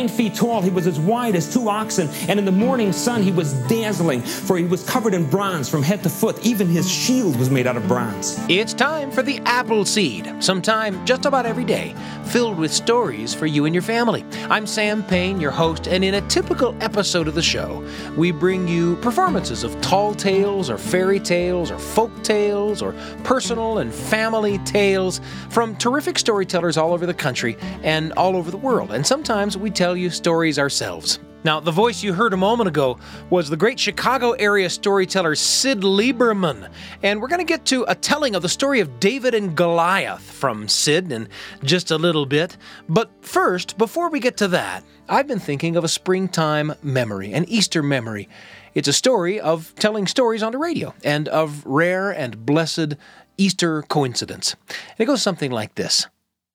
9 feet tall, he was as wide as 2 oxen, and in the morning sun he was dazzling, for he was covered in bronze from head to foot. Even his shield was made out of bronze. It's time for the Apple Seed, sometime just about every day, filled with stories for you and your family. I'm Sam Payne, your host, and in a typical episode of the show, we bring you performances of tall tales or fairy tales or folk tales or personal and family tales from terrific storytellers all over the country and all over the world. And sometimes we tell you stories ourselves. Now, the voice you heard a moment ago was the great Chicago area storyteller Sid Lieberman. And we're going to get to a telling of the story of David and Goliath from Sid in just a little bit. But first, before we get to that, I've been thinking of a springtime memory, an Easter memory. It's a story of telling stories on the radio and of rare and blessed Easter coincidence. And it goes something like this.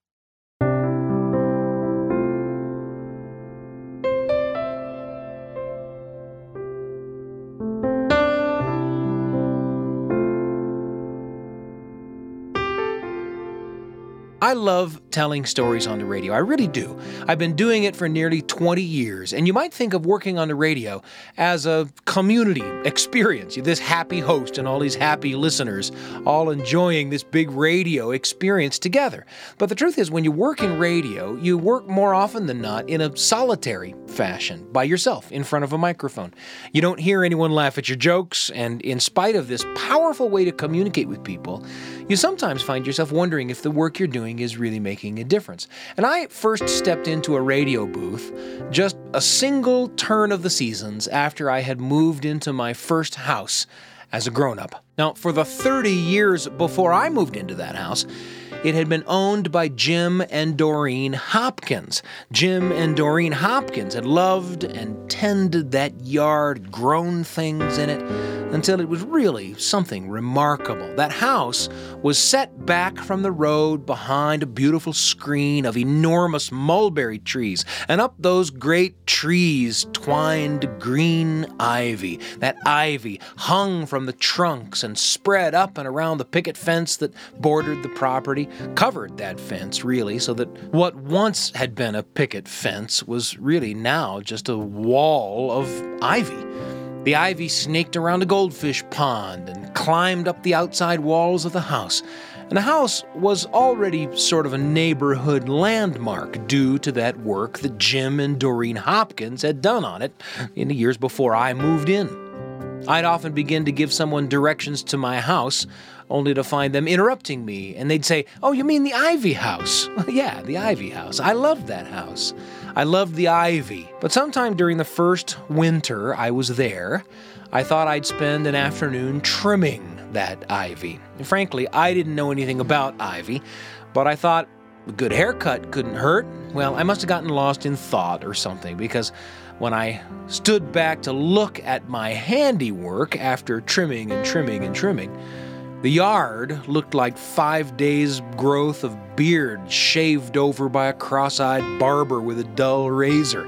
I love telling stories on the radio. I really do. I've been doing it for nearly 20 years, and you might think of working on the radio as a community experience. This happy host and all these happy listeners all enjoying this big radio experience together. But the truth is, when you work in radio, you work more often than not in a solitary fashion, by yourself, in front of a microphone. You don't hear anyone laugh at your jokes, and in spite of this powerful way to communicate with people, you sometimes find yourself wondering if the work you're doing is really making a difference. And I first stepped into a radio booth just a single turn of the seasons after I had moved into my first house as a grown-up. Now, for the 30 years before I moved into that house, it had been owned by Jim and Doreen Hopkins. Jim and Doreen Hopkins had loved and tended that yard, grown things in it, until it was really something remarkable. That house was set back from the road behind a beautiful screen of enormous mulberry trees, and up those great trees twined green ivy. That ivy hung from the trunks and spread up and around the picket fence that bordered the property, covered that fence really, so that what once had been a picket fence was really now just a wall of ivy. The ivy snaked around a goldfish pond and climbed up the outside walls of the house. And the house was already sort of a neighborhood landmark due to that work that Jim and Doreen Hopkins had done on it in the years before I moved in. I'd often begin to give someone directions to my house, only to find them interrupting me, and they'd say, "Oh, you mean the Ivy House?" Yeah, the Ivy House. I loved that house. I loved the ivy. But sometime during the first winter I was there, I thought I'd spend an afternoon trimming that ivy. And frankly, I didn't know anything about ivy, but I thought a good haircut couldn't hurt. Well, I must have gotten lost in thought or something, because when I stood back to look at my handiwork after trimming and trimming and trimming, the yard looked like 5 days' growth of beard shaved over by a cross-eyed barber with a dull razor.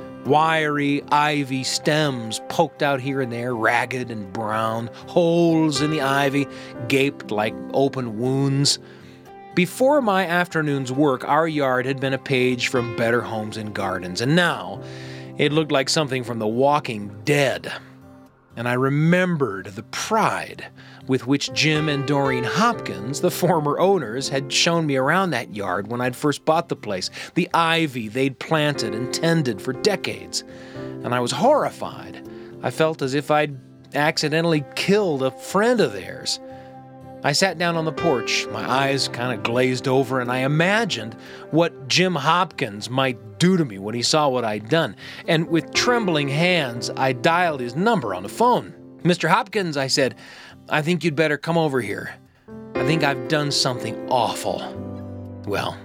Wiry ivy stems poked out here and there, ragged and brown. Holes in the ivy gaped like open wounds. Before my afternoon's work, our yard had been a page from Better Homes and Gardens, and now it looked like something from The Walking Dead. And I remembered the pride with which Jim and Doreen Hopkins, the former owners, had shown me around that yard when I'd first bought the place, the ivy they'd planted and tended for decades. And I was horrified. I felt as if I'd accidentally killed a friend of theirs. I sat down on the porch, my eyes kind of glazed over, and I imagined what Jim Hopkins might do to me when he saw what I'd done. And with trembling hands, I dialed his number on the phone. "Mr. Hopkins," I said, "I think you'd better come over here. I think I've done something awful." Well,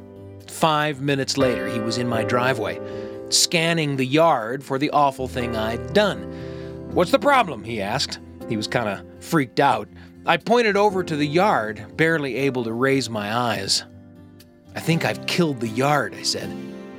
5 minutes later, he was in my driveway, scanning the yard for the awful thing I'd done. "What's the problem?" he asked. He was kind of freaked out. I pointed over to the yard, barely able to raise my eyes. "I think I've killed the yard," I said.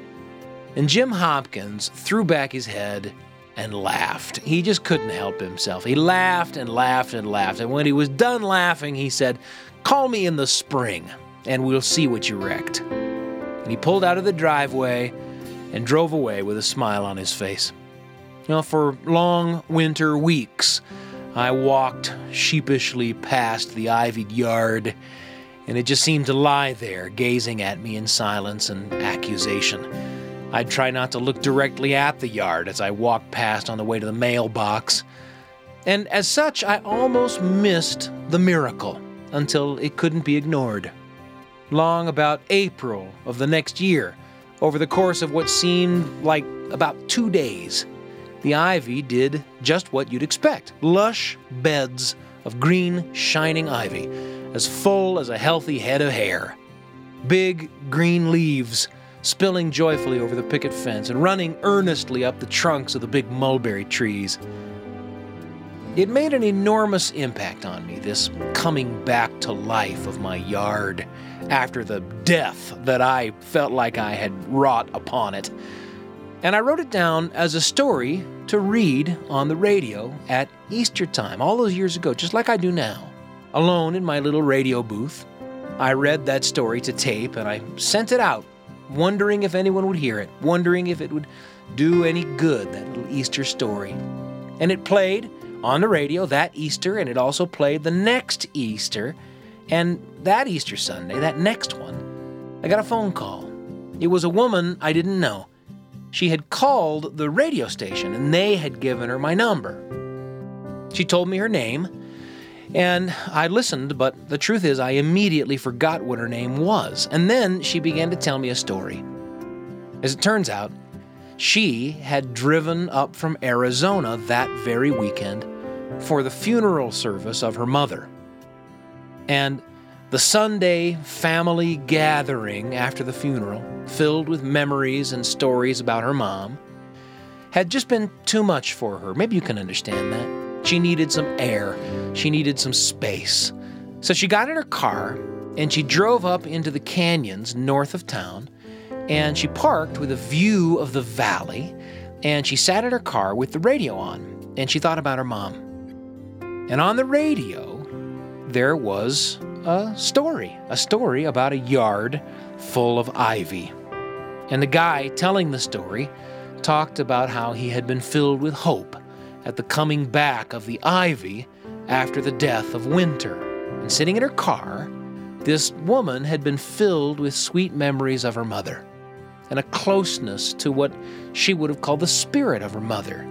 And Jim Hopkins threw back his head and laughed. He just couldn't help himself. He laughed and laughed and laughed. And when he was done laughing, he said, "Call me in the spring, and we'll see what you wrecked." And he pulled out of the driveway and drove away with a smile on his face. For long winter weeks, I walked sheepishly past the ivied yard, and it just seemed to lie there, gazing at me in silence and accusation. I'd try not to look directly at the yard as I walked past on the way to the mailbox. And as such, I almost missed the miracle until it couldn't be ignored. Long about April of the next year, over the course of what seemed like about 2 days, the ivy did just what you'd expect. Lush beds of green, shining ivy, as full as a healthy head of hair. Big green leaves spilling joyfully over the picket fence and running earnestly up the trunks of the big mulberry trees. It made an enormous impact on me, this coming back to life of my yard after the death that I felt like I had wrought upon it. And I wrote it down as a story to read on the radio at Easter time, all those years ago, just like I do now. Alone in my little radio booth, I read that story to tape and I sent it out, wondering if anyone would hear it, wondering if it would do any good, that little Easter story. And it played on the radio that Easter, and it also played the next Easter. And that Easter Sunday, that next one, I got a phone call. It was a woman I didn't know. She had called the radio station, and they had given her my number. She told me her name, and I listened, but the truth is I immediately forgot what her name was. And then she began to tell me a story. As it turns out, she had driven up from Arizona that very weekend for the funeral service of her mother. And the Sunday family gathering after the funeral, filled with memories and stories about her mom, had just been too much for her. Maybe you can understand that. She needed some air. She needed some space. So she got in her car and she drove up into the canyons north of town, and she parked with a view of the valley, and she sat in her car with the radio on, and she thought about her mom. And on the radio, there was a story about a yard full of ivy. And the guy telling the story talked about how he had been filled with hope at the coming back of the ivy after the death of winter. And sitting in her car, this woman had been filled with sweet memories of her mother and a closeness to what she would have called the spirit of her mother,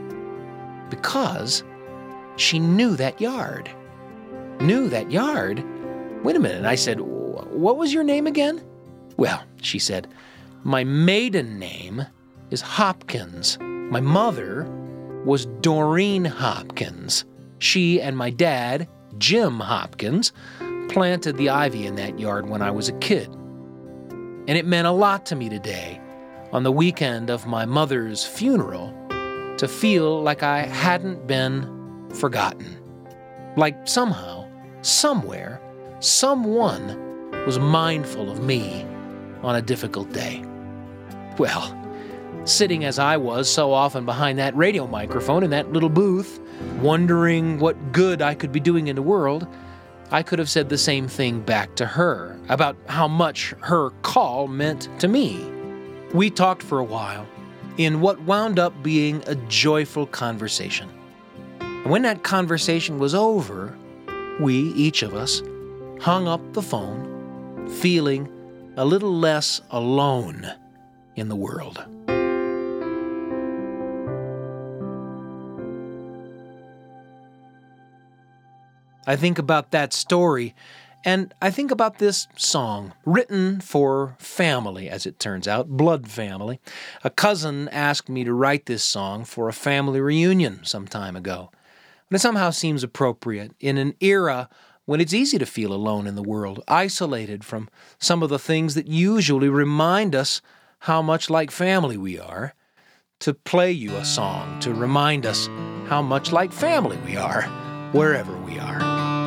because she knew that yard. Knew that yard? Wait a minute. I said, what was your name again? Well, she said, my maiden name is Hopkins. My mother was Doreen Hopkins. She and my dad, Jim Hopkins, planted the ivy in that yard when I was a kid. And it meant a lot to me today, on the weekend of my mother's funeral, to feel like I hadn't been forgotten. Like somehow, somewhere, someone was mindful of me on a difficult day. Well, sitting as I was so often behind that radio microphone in that little booth, wondering what good I could be doing in the world, I could have said the same thing back to her about how much her call meant to me. We talked for a while in what wound up being a joyful conversation. And when that conversation was over, we, each of us, hung up the phone, feeling a little less alone in the world. I think about that story, and I think about this song, written for family, as it turns out, blood family. A cousin asked me to write this song for a family reunion some time ago. And it somehow seems appropriate in an era when it's easy to feel alone in the world, isolated from some of the things that usually remind us how much like family we are, to play you a song to remind us how much like family we are, wherever we are.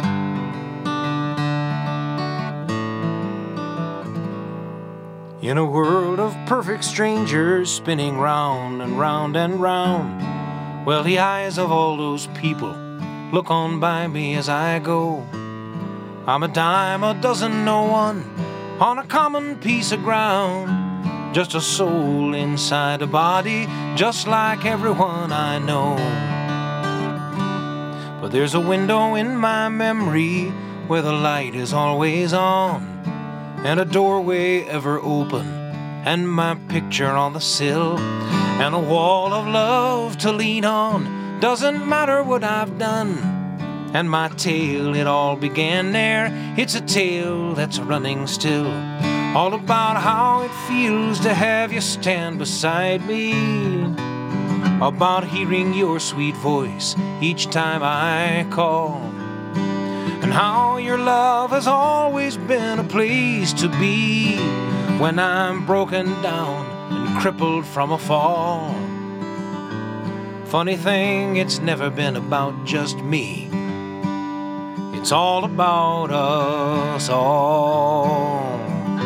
In a world of perfect strangers spinning round and round and round, well, the eyes of all those people look on by me as I go. I'm a dime a dozen, no one on a common piece of ground. just a soul inside a body, just like everyone I know. But there's a window in my memory where the light is always on, and a doorway ever open, and my picture on the sill, and a wall of love to lean on. Doesn't matter what I've done, and my tale, it all began there. It's a tale that's running still, all about how it feels to have you stand beside me, about hearing your sweet voice each time I call, and how your love has always been a place to be when I'm broken down and crippled from a fall. Funny thing, it's never been about just me. It's all about us all.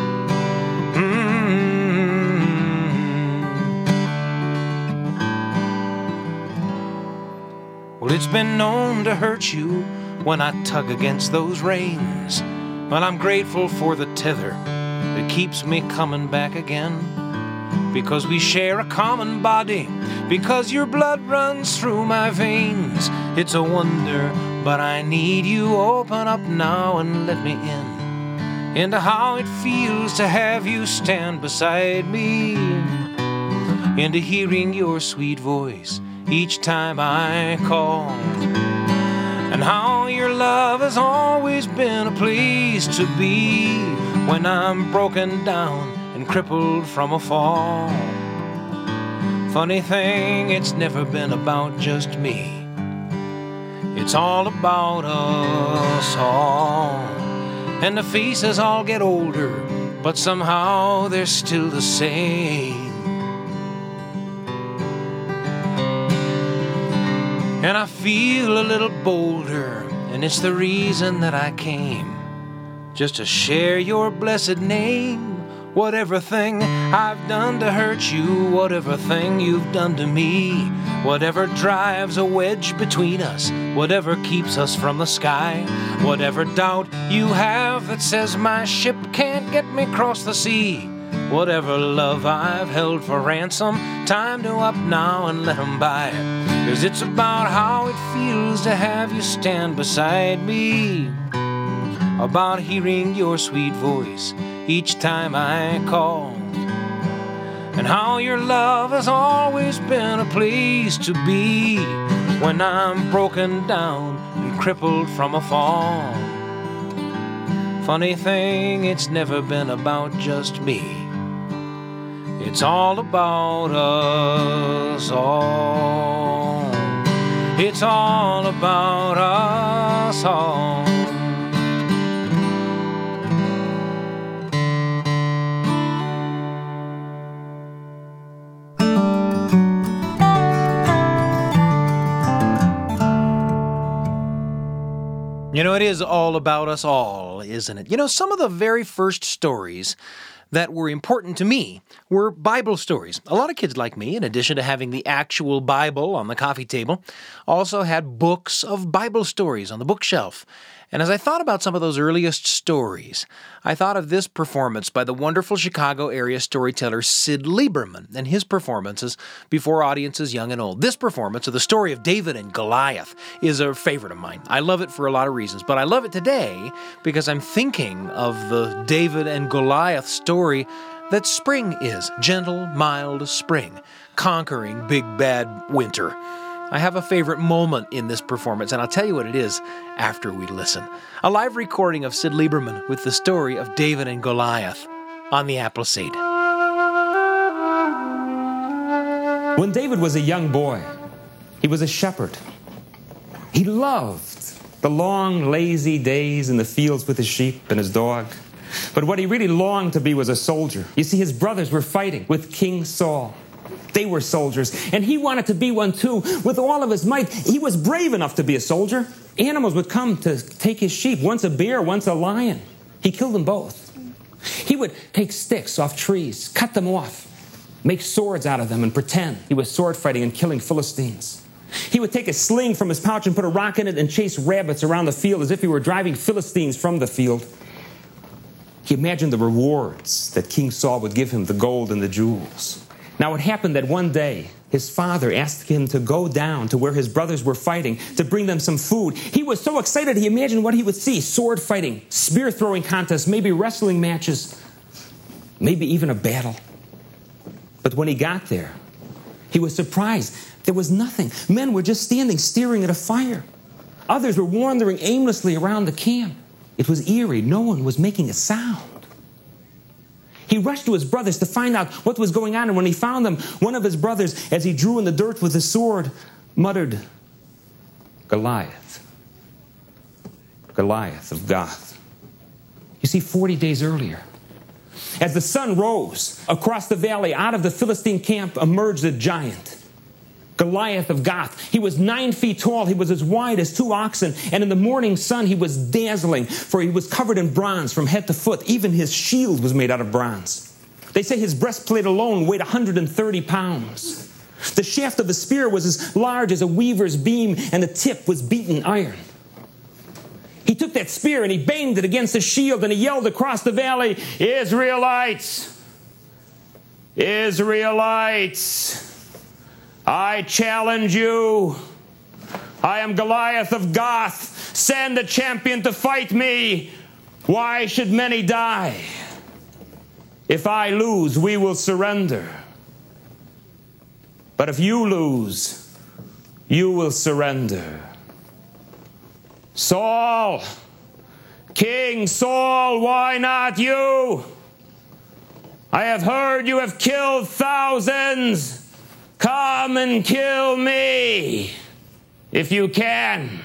Well, it's been known to hurt you when I tug against those reins, but I'm grateful for the tether that keeps me coming back again, because we share a common body, because your blood runs through my veins. It's a wonder, but I need you. Open up now and let me in, into how it feels to have you stand beside me, into hearing your sweet voice each time I call, and how your love has always been a place to be when I'm broken down and crippled from a fall. Funny thing, it's never been about just me. It's all about us all. And the faces all get older, but somehow they're still the same. And I feel a little bolder, and it's the reason that I came, just to share your blessed name. Whatever thing I've done to hurt you, whatever thing you've done to me, whatever drives a wedge between us, whatever keeps us from the sky, whatever doubt you have that says my ship can't get me across the sea, whatever love I've held for ransom, time to up now and let 'em buy. 'Cause it's about how it feels to have you stand beside me, about hearing your sweet voice each time I call, and how your love has always been a place to be when I'm broken down and crippled from a fall. Funny thing, it's never been about just me. It's all about us all. It's all about us all. You know, it is all about us all, isn't it? You know, some of the very first stories that were important to me were Bible stories. A lot of kids like me, in addition to having the actual Bible on the coffee table, also had books of Bible stories on the bookshelf. And as I thought about some of those earliest stories, I thought of this performance by the wonderful Chicago area storyteller Sid Lieberman and his performances before audiences young and old. This performance of the story of David and Goliath is a favorite of mine. I love it for a lot of reasons, but I love it today because I'm thinking of the David and Goliath story that spring is. Gentle, mild spring, conquering big bad winter. I have a favorite moment in this performance, and I'll tell you what it is after we listen. A live recording of Sid Lieberman with the story of David and Goliath on the Appleseed. When David was a young boy, he was a shepherd. He loved the long, lazy days in the fields with his sheep and his dog. But what he really longed to be was a soldier. You see, his brothers were fighting with King Saul. They were soldiers, and he wanted to be one too. With all of his might, he was brave enough to be a soldier. Animals would come to take his sheep, once a bear, once a lion. He killed them both. He would take sticks off trees, cut them off, make swords out of them, and pretend he was sword fighting and killing Philistines. He would take a sling from his pouch and put a rock in it and chase rabbits around the field as if he were driving Philistines from the field. He imagined the rewards that King Saul would give him, the gold and the jewels. Now it happened that one day, his father asked him to go down to where his brothers were fighting to bring them some food. He was so excited he imagined what he would see: sword fighting, spear throwing contests, maybe wrestling matches, maybe even a battle. But when he got there, he was surprised. There was nothing. Men were just standing, staring at a fire. Others were wandering aimlessly around the camp. It was eerie. No one was making a sound. He rushed to his brothers to find out what was going on, and when he found them, one of his brothers, as he drew in the dirt with his sword, muttered, "Goliath. Goliath of Gath." You see, 40 days earlier, as the sun rose across the valley, out of the Philistine camp emerged a giant, Goliath of Gath. He was 9 feet tall. He was as wide as 2 oxen. And in the morning sun, he was dazzling, for he was covered in bronze from head to foot. Even his shield was made out of bronze. They say his breastplate alone weighed 130 pounds. The shaft of his spear was as large as a weaver's beam, and the tip was beaten iron. He took that spear and he banged it against the shield, and he yelled across the valley, "Israelites! Israelites! I challenge you. I am Goliath of Gath. Send a champion to fight me. Why should many die? If I lose, we will surrender. But if you lose, you will surrender." "Saul, King Saul, why not you? I have heard you have killed thousands. Come and kill me, if you can."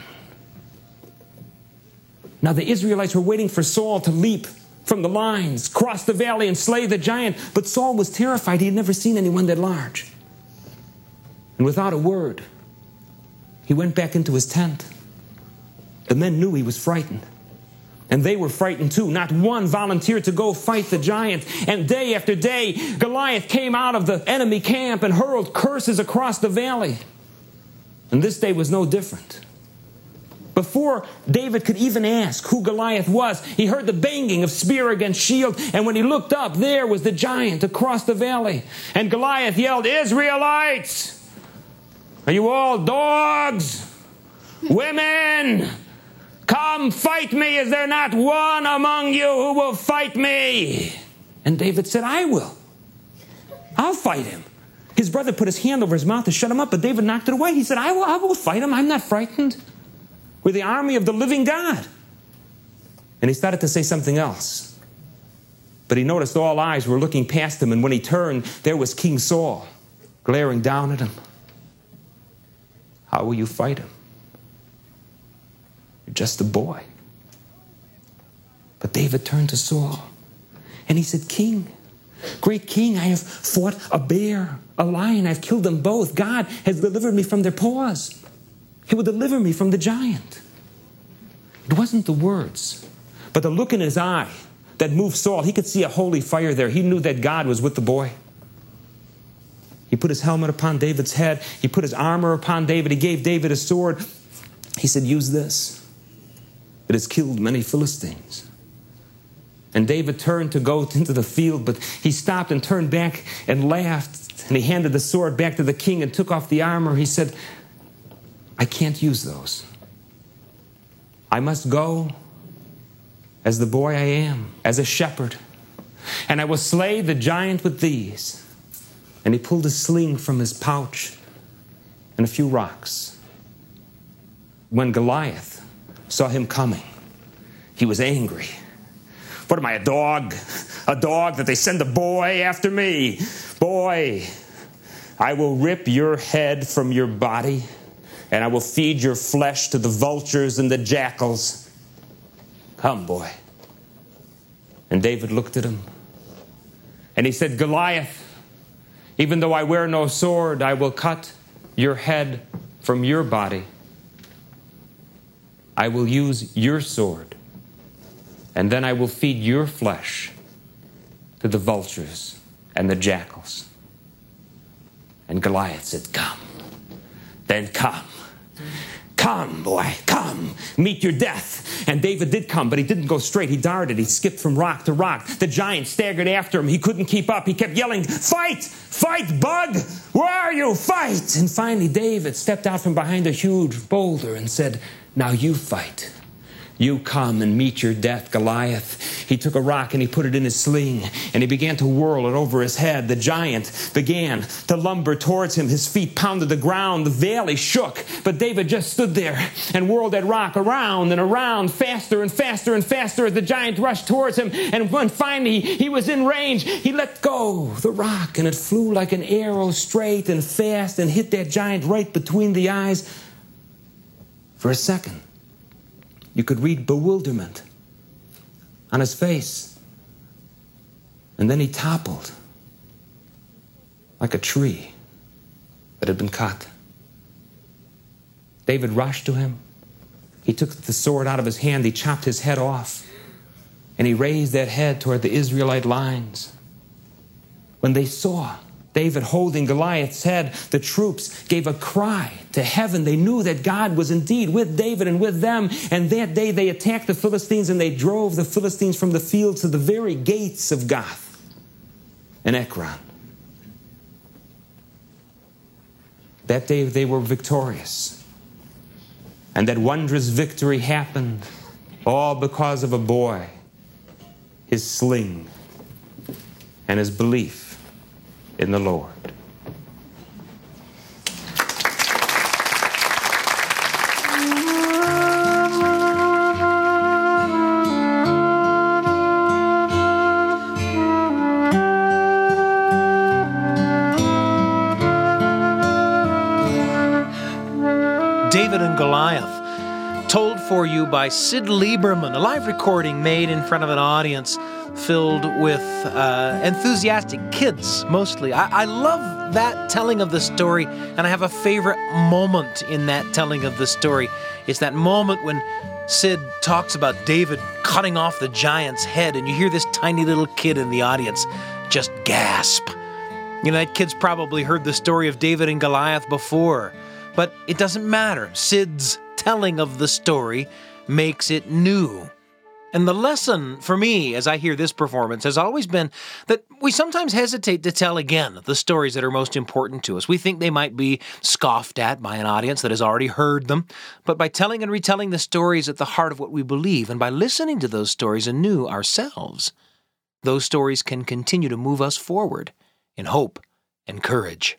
Now the Israelites were waiting for Saul to leap from the lines, cross the valley, and slay the giant. But Saul was terrified. He had never seen anyone that large. And without a word, he went back into his tent. The men knew he was frightened. And they were frightened too. Not one volunteered to go fight the giant. And day after day, Goliath came out of the enemy camp and hurled curses across the valley. And this day was no different. Before David could even ask who Goliath was, he heard the banging of spear against shield. And when he looked up, there was the giant across the valley. And Goliath yelled, "Israelites! Are you all dogs? Women! Come fight me. Is there not one among you who will fight me?" And David said, "I will. I'll fight him." His brother put his hand over his mouth to shut him up, but David knocked it away. He said, I will fight him. I'm not frightened. We're the army of the living God." And he started to say something else. But he noticed all eyes were looking past him, and when he turned, there was King Saul glaring down at him. "How will you fight him? You're just a boy." But David turned to Saul, and he said, "King, great king, I have fought a bear, a lion. I've killed them both. God has delivered me from their paws. He will deliver me from the giant." It wasn't the words, but the look in his eye that moved Saul. He could see a holy fire there. He knew that God was with the boy. He put his helmet upon David's head. He put his armor upon David. He gave David a sword. He said, "Use this. It has killed many Philistines." And David turned to go into the field, but he stopped and turned back and laughed. And he handed the sword back to the king and took off the armor. He said, "I can't use those. I must go as the boy I am, as a shepherd. And I will slay the giant with these." And he pulled a sling from his pouch and a few rocks. When Goliath saw him coming, he was angry. "What am I, a dog? A dog that they send a boy after me? Boy, I will rip your head from your body, and I will feed your flesh to the vultures and the jackals. Come, boy." And David looked at him, and he said, "Goliath, even though I wear no sword, I will cut your head from your body. I will use your sword, and then I will feed your flesh to the vultures and the jackals." And Goliath said, "Come, then come. "Come, boy, come, meet your death." And David did come, but he didn't go straight. He darted. He skipped from rock to rock. The giant staggered after him. He couldn't keep up. He kept yelling, "Fight! Fight, bug! Where are you? Fight!" And finally, David stepped out from behind a huge boulder and said, "Now you fight. You come and meet your death, Goliath." He took a rock and he put it in his sling, and he began to whirl it over his head. The giant began to lumber towards him. His feet pounded the ground. The valley shook. But David just stood there and whirled that rock around and around, faster and faster and faster, as the giant rushed towards him. And when finally he was in range, he let go the rock, and it flew like an arrow, straight and fast, and hit that giant right between the eyes. For a second, you could read bewilderment on his face. And then he toppled like a tree that had been cut. David rushed to him. He took the sword out of his hand. He chopped his head off. And he raised that head toward the Israelite lines. When they saw David holding Goliath's head, the troops gave a cry to heaven. They knew that God was indeed with David and with them. And that day they attacked the Philistines, and they drove the Philistines from the fields to the very gates of Gath and Ekron. That day they were victorious. And that wondrous victory happened all because of a boy, his sling, and his belief in the Lord. David and Goliath, told for you by Sid Lieberman, a live recording made in front of an audience filled with enthusiastic kids, mostly. I love that telling of the story, and I have a favorite moment in that telling of the story. It's that moment when Sid talks about David cutting off the giant's head, and you hear this tiny little kid in the audience just gasp. You know, that kid's probably heard the story of David and Goliath before, but it doesn't matter. Sid's telling of the story makes it new. And the lesson for me, as I hear this performance, has always been that we sometimes hesitate to tell again the stories that are most important to us. We think they might be scoffed at by an audience that has already heard them. But by telling and retelling the stories at the heart of what we believe, and by listening to those stories anew ourselves, those stories can continue to move us forward in hope and courage.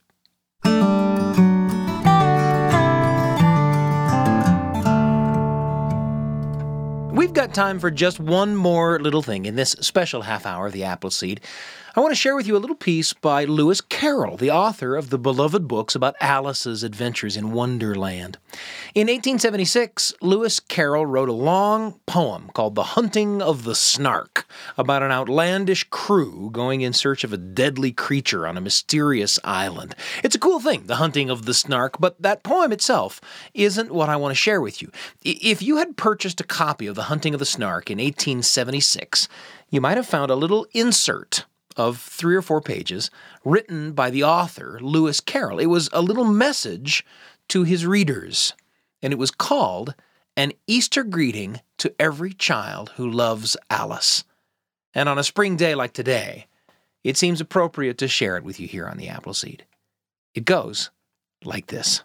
We've got time for just one more little thing in this special half hour of the Appleseed. I want to share with you a little piece by Lewis Carroll, the author of the beloved books about Alice's adventures in Wonderland. In 1876, Lewis Carroll wrote a long poem called The Hunting of the Snark, about an outlandish crew going in search of a deadly creature on a mysterious island. It's a cool thing, The Hunting of the Snark, but that poem itself isn't what I want to share with you. If you had purchased a copy of The Hunting of the Snark in 1876, you might have found a little insert of 3 or 4 pages written by the author, Lewis Carroll. It was a little message to his readers, and it was called An Easter Greeting to Every Child Who Loves Alice. And on a spring day like today, it seems appropriate to share it with you here on the Appleseed. It goes like this.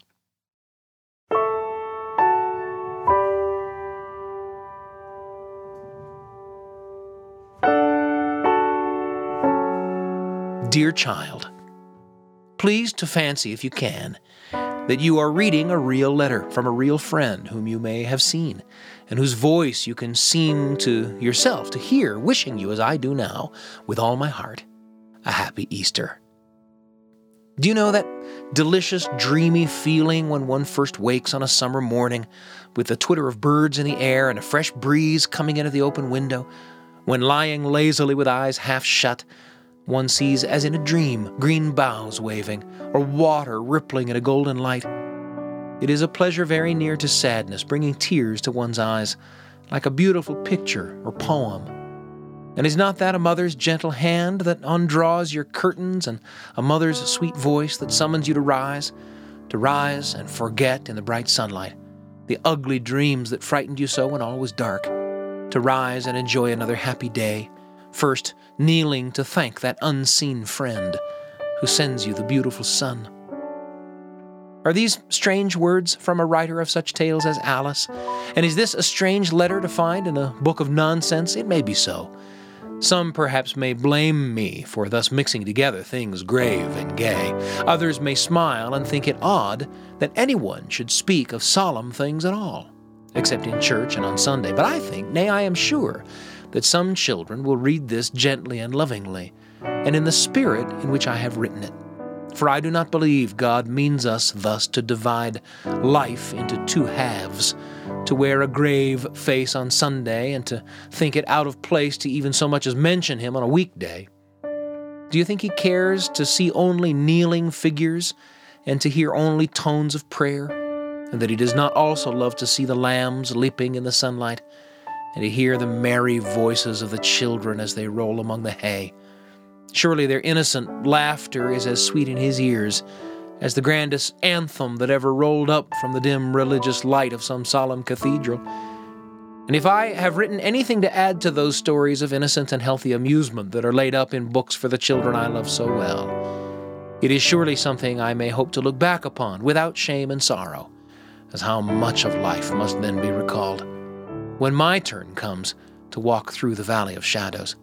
Dear child, please to fancy, if you can, that you are reading a real letter from a real friend whom you may have seen, and whose voice you can seem to yourself to hear, wishing you, as I do now, with all my heart, a happy Easter. Do you know that delicious, dreamy feeling when one first wakes on a summer morning with the twitter of birds in the air and a fresh breeze coming into the open window, when lying lazily with eyes half shut, one sees, as in a dream, green boughs waving, or water rippling in a golden light? It is a pleasure very near to sadness, bringing tears to one's eyes, like a beautiful picture or poem. And is not that a mother's gentle hand that undraws your curtains, and a mother's sweet voice that summons you to rise and forget in the bright sunlight, the ugly dreams that frightened you so when all was dark, to rise and enjoy another happy day, first kneeling to thank that unseen friend who sends you the beautiful sun. Are these strange words from a writer of such tales as Alice? And is this a strange letter to find in a book of nonsense? It may be so. Some perhaps may blame me for thus mixing together things grave and gay. Others may smile and think it odd that anyone should speak of solemn things at all, except in church and on Sunday. But I think, nay, I am sure, that some children will read this gently and lovingly, and in the spirit in which I have written it. For I do not believe God means us thus to divide life into two halves, to wear a grave face on Sunday and to think it out of place to even so much as mention Him on a weekday. Do you think He cares to see only kneeling figures and to hear only tones of prayer, and that He does not also love to see the lambs leaping in the sunlight and to hear the merry voices of the children as they roll among the hay? Surely their innocent laughter is as sweet in His ears as the grandest anthem that ever rolled up from the dim religious light of some solemn cathedral. And if I have written anything to add to those stories of innocent and healthy amusement that are laid up in books for the children I love so well, it is surely something I may hope to look back upon without shame and sorrow, as how much of life must then be recalled when my turn comes to walk through the valley of shadows.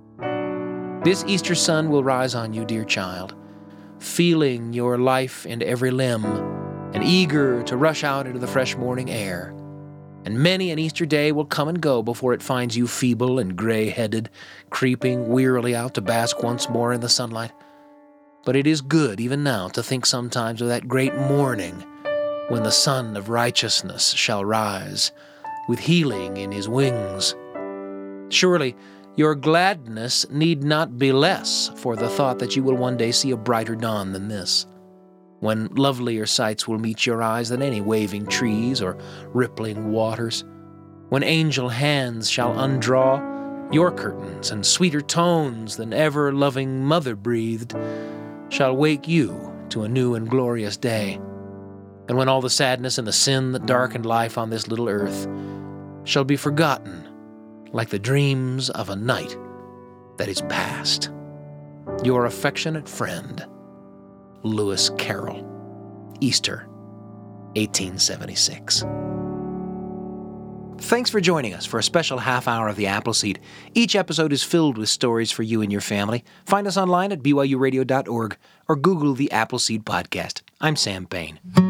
This Easter sun will rise on you, dear child, feeling your life in every limb and eager to rush out into the fresh morning air. And many an Easter day will come and go before it finds you feeble and gray-headed, creeping wearily out to bask once more in the sunlight. But it is good even now to think sometimes of that great morning when the Son of Righteousness shall rise, with healing in His wings. Surely, your gladness need not be less for the thought that you will one day see a brighter dawn than this, when lovelier sights will meet your eyes than any waving trees or rippling waters, when angel hands shall undraw your curtains and sweeter tones than ever loving mother breathed shall wake you to a new and glorious day, and when all the sadness and the sin that darkened life on this little earth shall be forgotten like the dreams of a night that is past. Your affectionate friend, Lewis Carroll. Easter, 1876. Thanks for joining us for a special half hour of The Appleseed. Each episode is filled with stories for you and your family. Find us online at byuradio.org or Google The Appleseed Podcast. I'm Sam Payne.